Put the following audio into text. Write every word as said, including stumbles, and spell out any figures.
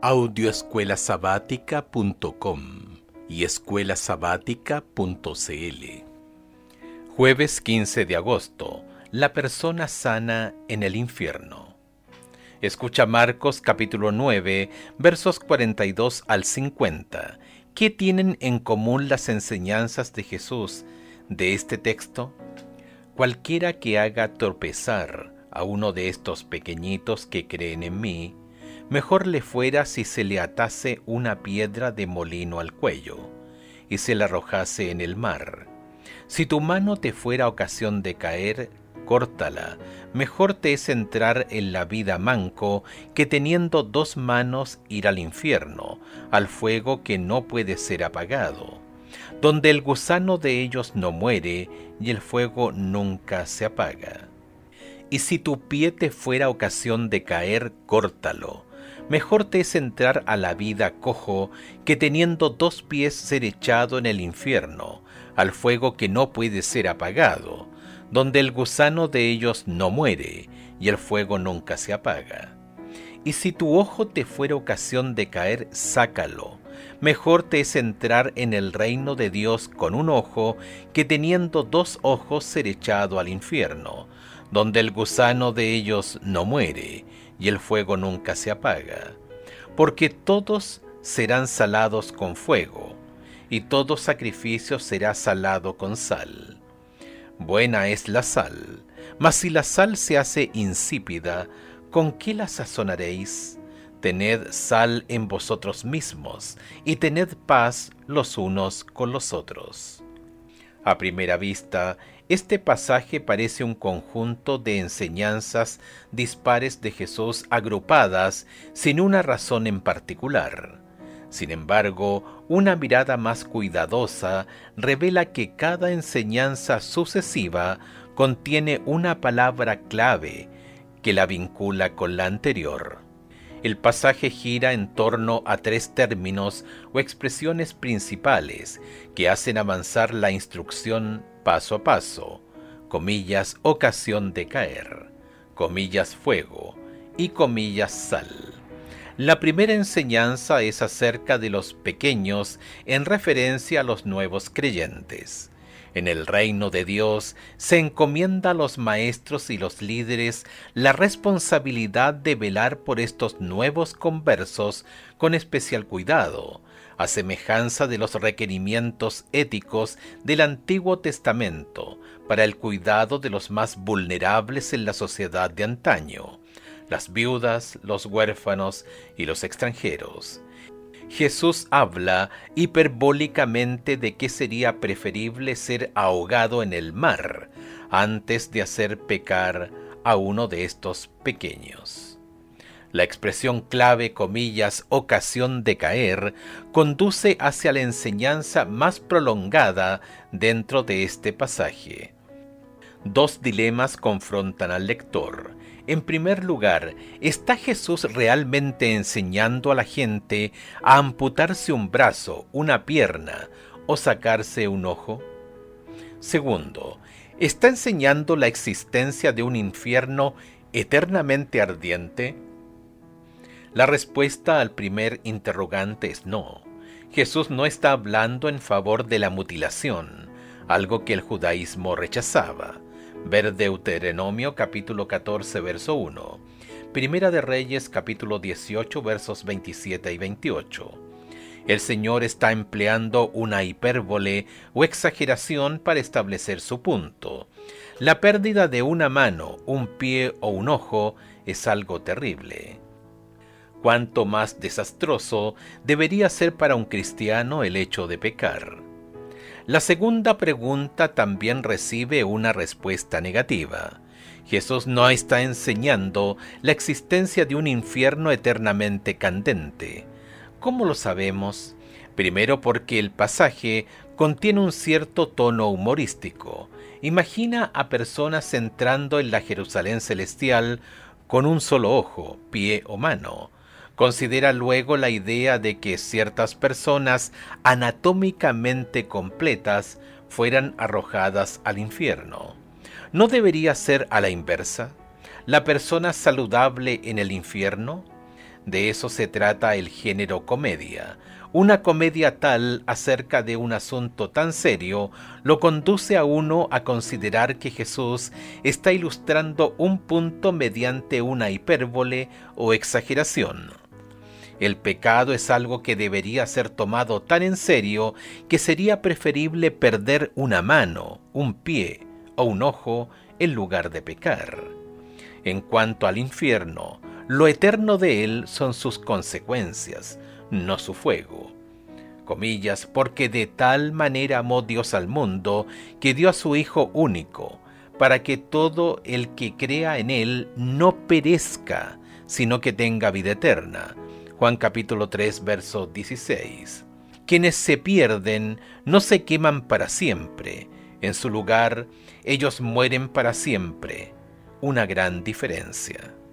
audio escuela sabática punto com y escuela sabática punto c l. Jueves quince de agosto. La persona sana en el infierno. Escucha Marcos capítulo nueve, versos cuarenta y dos al cincuenta. ¿Qué tienen en común las enseñanzas de Jesús de este texto? Cualquiera que haga tropezar a uno de estos pequeñitos que creen en mí, mejor le fuera si se le atase una piedra de molino al cuello y se la arrojase en el mar. Si tu mano te fuera ocasión de caer, córtala. Mejor te es entrar en la vida manco que teniendo dos manos ir al infierno, al fuego que no puede ser apagado, donde el gusano de ellos no muere y el fuego nunca se apaga. Y si tu pie te fuera ocasión de caer, córtalo. Mejor te es entrar a la vida cojo que teniendo dos pies ser echado en el infierno, al fuego que no puede ser apagado, donde el gusano de ellos no muere y el fuego nunca se apaga. Y si tu ojo te fuera ocasión de caer, sácalo. Mejor te es entrar en el reino de Dios con un ojo que teniendo dos ojos ser echado al infierno, donde el gusano de ellos no muere y el fuego nunca se apaga. Porque todos serán salados con fuego, y todo sacrificio será salado con sal. Buena es la sal, mas si la sal se hace insípida, ¿con qué la sazonaréis? Tened sal en vosotros mismos, y tened paz los unos con los otros. A primera vista, este pasaje parece un conjunto de enseñanzas dispares de Jesús agrupadas sin una razón en particular. Sin embargo, una mirada más cuidadosa revela que cada enseñanza sucesiva contiene una palabra clave que la vincula con la anterior. El pasaje gira en torno a tres términos o expresiones principales que hacen avanzar la instrucción paso a paso, comillas, ocasión de caer, comillas, fuego y comillas, sal. La primera enseñanza es acerca de los pequeños en referencia a los nuevos creyentes. En el reino de Dios se encomienda a los maestros y los líderes la responsabilidad de velar por estos nuevos conversos con especial cuidado, a semejanza de los requerimientos éticos del Antiguo Testamento para el cuidado de los más vulnerables en la sociedad de antaño, las viudas, los huérfanos y los extranjeros. Jesús habla hiperbólicamente de que sería preferible ser ahogado en el mar antes de hacer pecar a uno de estos pequeños. La expresión clave, comillas, ocasión de caer, conduce hacia la enseñanza más prolongada dentro de este pasaje. Dos dilemas confrontan al lector. En primer lugar, ¿está Jesús realmente enseñando a la gente a amputarse un brazo, una pierna o sacarse un ojo? Segundo, ¿está enseñando la existencia de un infierno eternamente ardiente? La respuesta al primer interrogante es no. Jesús no está hablando en favor de la mutilación, algo que el judaísmo rechazaba. Ver Deuteronomio capítulo catorce, verso uno. Primera de Reyes capítulo dieciocho, versos veintisiete y veintiocho. El Señor está empleando una hipérbole o exageración para establecer su punto. La pérdida de una mano, un pie o un ojo es algo terrible. Cuánto más desastroso debería ser para un cristiano el hecho de pecar. La segunda pregunta también recibe una respuesta negativa. Jesús no está enseñando la existencia de un infierno eternamente candente. ¿Cómo lo sabemos? Primero porque el pasaje contiene un cierto tono humorístico. Imagina a personas entrando en la Jerusalén celestial con un solo ojo, pie o mano. Considera luego la idea de que ciertas personas anatómicamente completas fueran arrojadas al infierno. ¿No debería ser a la inversa? ¿La persona saludable en el infierno? De eso se trata el género comedia. Una comedia tal acerca de un asunto tan serio lo conduce a uno a considerar que Jesús está ilustrando un punto mediante una hipérbole o exageración. El pecado es algo que debería ser tomado tan en serio que sería preferible perder una mano, un pie o un ojo en lugar de pecar. En cuanto al infierno, lo eterno de él son sus consecuencias, no su fuego. Comillas, porque de tal manera amó Dios al mundo, que dio a su Hijo único, para que todo el que crea en él no perezca, sino que tenga vida eterna. Juan capítulo tres, verso dieciséis. Quienes se pierden no se queman para siempre, en su lugar ellos mueren para siempre. Una gran diferencia.